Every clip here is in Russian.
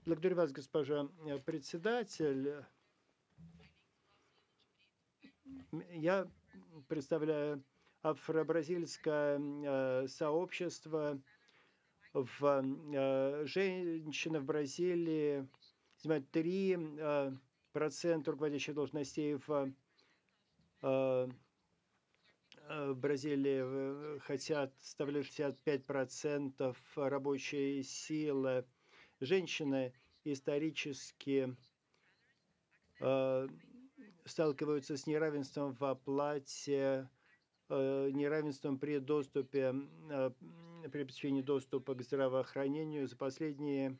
Благодарю вас, госпожа председатель. Я представляю афро-бразильское сообщество. Женщины в Бразилии занимают 3% руководящих должностей э, в Бразилии, хотят составлять 65% рабочей силы. Женщины исторически э, сталкиваются с неравенством в оплате, неравенством при доступе, при обеспечении доступа к здравоохранению. За последние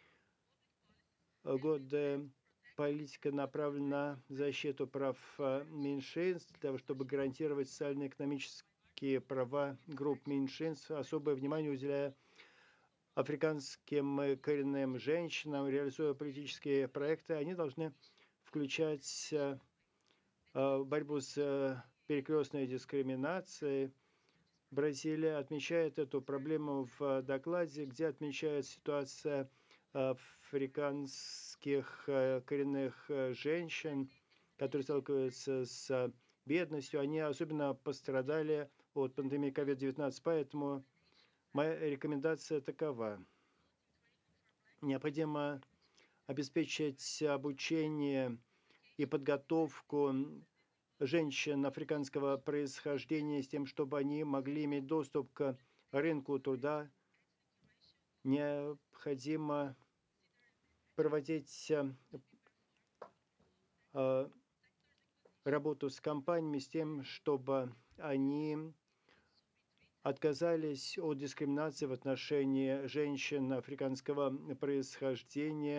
годы политика направлена на защиту прав меньшинств, для того, чтобы гарантировать социально-экономические права групп меньшинств, особое внимание уделяя африканским коренным женщинам, реализуя политические проекты. Они должны включать борьбу с перекрестной дискриминацией. Бразилия отмечает эту проблему в докладе, где отмечает ситуация африканских коренных женщин, которые сталкиваются с бедностью. Они особенно пострадали от пандемии COVID-19, поэтому моя рекомендация такова. Необходимо обеспечить обучение и подготовку женщин африканского происхождения с тем, чтобы они могли иметь доступ к рынку труда. Необходимо проводить работу с компаниями с тем, чтобы они отказались от дискриминации в отношении женщин африканского происхождения.